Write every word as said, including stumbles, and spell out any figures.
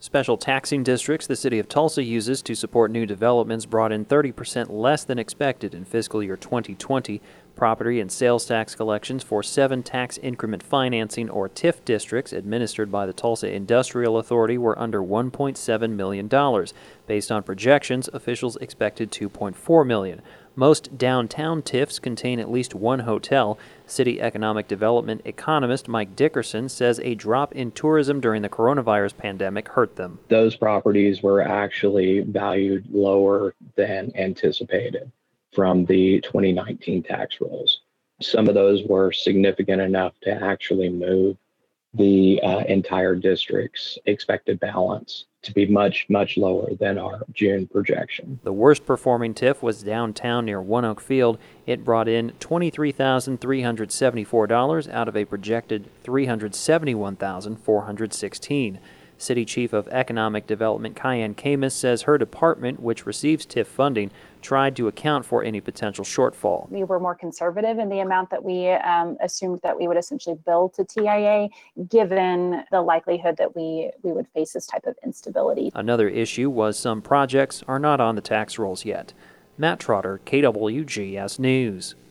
Special taxing districts the city of Tulsa uses to support new developments brought in thirty percent less than expected in fiscal year twenty twenty. Property and sales tax collections for seven tax increment financing, or T I F, districts administered by the Tulsa Industrial Authority were under one point seven million dollars. Based on projections, officials expected two point four million dollars. Most downtown T I Fs contain at least one hotel. City economic development economist Mike Dickerson says a drop in tourism during the coronavirus pandemic hurt them. Those properties were actually valued lower than anticipated from the twenty nineteen tax rolls. Some of those were significant enough to actually move the uh, entire district's expected balance to be much, much lower than our June projection. The worst performing T I F was downtown near One Oak Field. It brought in twenty-three thousand three hundred seventy-four dollars out of a projected three hundred seventy-one thousand four hundred sixteen dollars. City Chief of Economic Development Kyan Camus says her department, which receives T I F funding, tried to account for any potential shortfall. We were more conservative in the amount that we um, assumed that we would essentially bill to T I A, given the likelihood that we, we would face this type of instability. Another issue was some projects are not on the tax rolls yet. Matt Trotter, K W G S News.